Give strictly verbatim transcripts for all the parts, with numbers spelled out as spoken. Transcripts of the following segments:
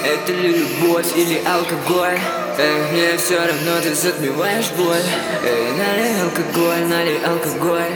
Это ли любовь или алкоголь? Эй, мне все равно, ты затмеваешь боль. Эй, налей алкоголь, налей алкоголь.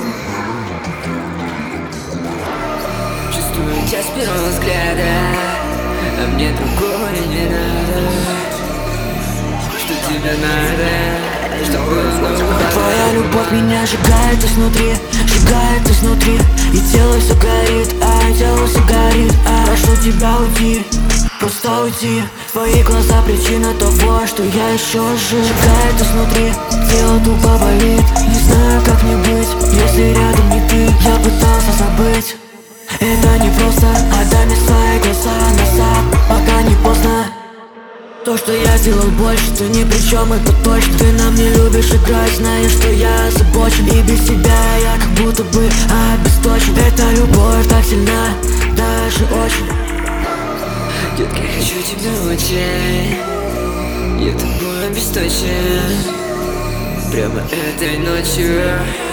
Чувствую тебя с первого взгляда, а мне другого не надо. Что тебе надо, чтобы снова? Твоя любовь меня сжигает изнутри, сжигает изнутри. И тело все горит, а тело все горит, а прошу тебя уйти, просто уйти. Твои глаза причина того, что я еще жив. Сжигает изнутри, тело тупо болит. Не знаю, как мне быть, если рядом не ты. Я пытался забыть, это не просто. Отдай мне свои глаза назад, пока не поздно. То, что я сделал больше, ты ни при чем, это точно. Ты на мне любишь играть, знаешь, что я озабочен. И без тебя я как будто бы обесточен. Эта любовь так сильна, даже очень. Детка, я хочу тебя очень. Я тобой обесточен. Прямо этой ночью.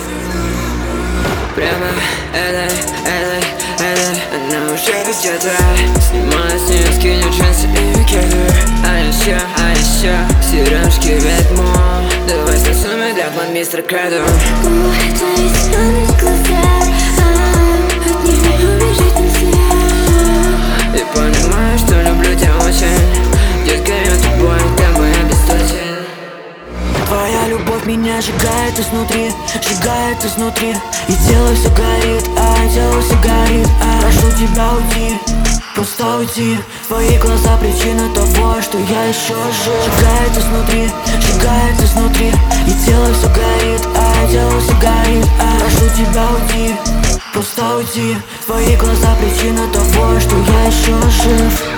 Прямо этой, этой, этой. Она уже где-то. Снимаю с нее, скинет джинсы и кеды. А еще, а еще сережки ведьму. Давай станцуем для план-мистера Крэду. Твои зеленые глаза, от них не убежать нельзя. Я понимаю, что люблю тебя очень. Детка, я тобой, тобой обесточен. Твоя любовь меня сжигает изнутри, сжигает изнутри. И тело все горит, а тело все горит, а прошу тебя уйти, просто уйти. Твои глаза причина того, что я еще жив. Сжигает изнутри, сжигает изнутри. И тело все горит, а тело все горит, а прошу тебя уйти, просто уйти. Твои глаза причина того, что я еще жив.